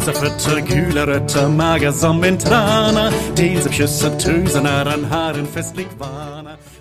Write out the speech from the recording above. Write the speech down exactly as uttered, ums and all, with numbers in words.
Rosa Fritte, Kühle Rötte, Mager som en trana, den som kysser tusen är han här en festlig vana.